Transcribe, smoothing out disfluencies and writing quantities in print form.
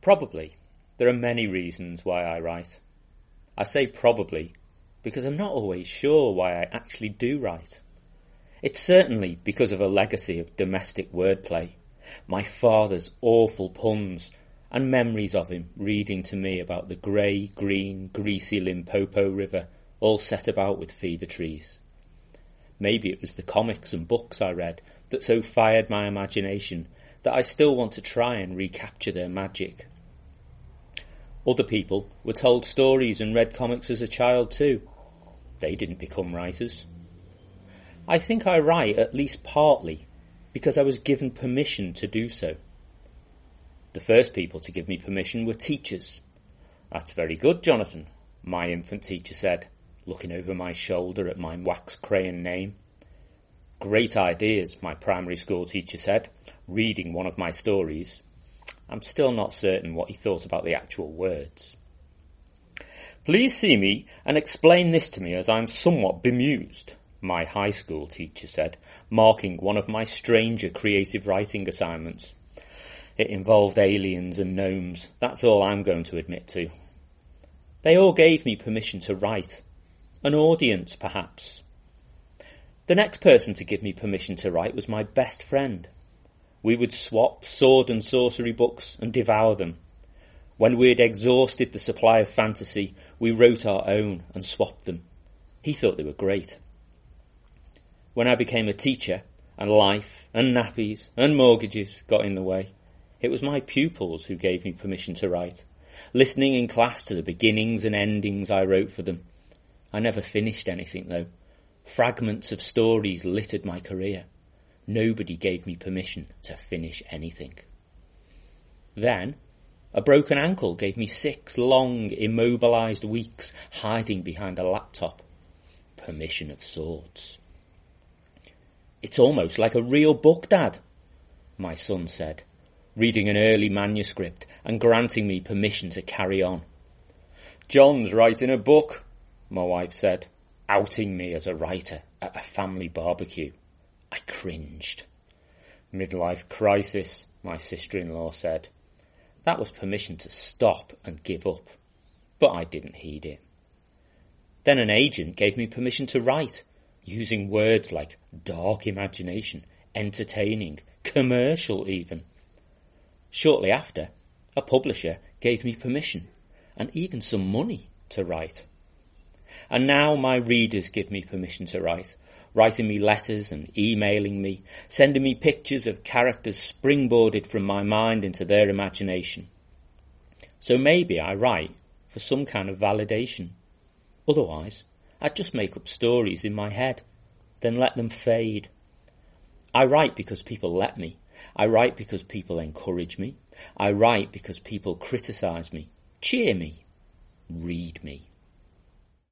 Probably. There are many reasons why I write. I say probably because I'm not always sure why I actually do write. It's certainly because of a legacy of domestic wordplay, my father's awful puns, and memories of him reading to me about the grey, green, greasy Limpopo River, all set about with fever trees. Maybe it was the comics and books I read that so fired my imagination that I still want to try and recapture their magic. Other people were told stories and read comics as a child too. They didn't become writers. I think I write at least partly because I was given permission to do so. The first people to give me permission were teachers. "That's very good, Jonathan," my infant teacher said, looking over my shoulder at my wax crayon name. "Great ideas," my primary school teacher said, reading one of my stories. I'm still not certain what he thought about the actual words. "Please see me and explain this to me as I'm somewhat bemused," my high school teacher said, marking one of my stranger creative writing assignments. It involved aliens and gnomes, that's all I'm going to admit to. They all gave me permission to write. An audience, perhaps. The next person to give me permission to write was my best friend. We would swap sword and sorcery books and devour them. When we had exhausted the supply of fantasy, we wrote our own and swapped them. He thought they were great. When I became a teacher, and life and nappies and mortgages got in the way, it was my pupils who gave me permission to write, listening in class to the beginnings and endings I wrote for them. I never finished anything, though. Fragments of stories littered my career. Nobody gave me permission to finish anything. Then, a broken ankle gave me 6 long, immobilised weeks hiding behind a laptop. Permission of sorts. "It's almost like a real book, Dad," my son said, reading an early manuscript and granting me permission to carry on. "John's writing a book," my wife said, outing me as a writer at a family barbecue. I cringed. "Midlife crisis," my sister-in-law said. That was permission to stop and give up, but I didn't heed it. Then an agent gave me permission to write, using words like dark imagination, entertaining, commercial even. Shortly after, a publisher gave me permission, and even some money, to write. And now my readers give me permission to write, writing me letters and emailing me, sending me pictures of characters springboarded from my mind into their imagination. So maybe I write for some kind of validation. Otherwise, I'd just make up stories in my head, then let them fade. I write because people let me. I write because people encourage me. I write because people criticise me, cheer me, read me.